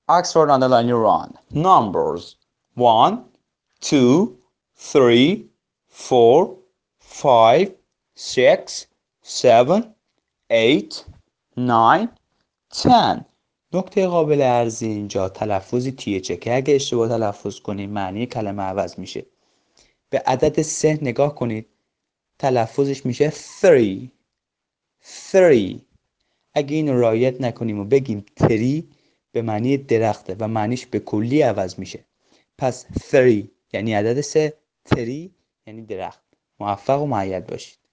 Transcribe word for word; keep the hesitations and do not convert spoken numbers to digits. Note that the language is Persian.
Oxford underline your own. Numbers. One, two, three, four, five, six, seven, eight, nine, ten. نکته قابل ارزی اینجا تلفظی تیه چه که اگه اشتباه تلفظ کنید معنی کلمه عوض میشه. به عدد سه نگاه کنید، تلفظش میشه three three. اگه این رو رعایت نکنیم و بگیم تری به معنی درخته و معنیش به کلی عوض میشه. پس three یعنی عدد سه، تری یعنی درخت. موفق و مؤید باشید.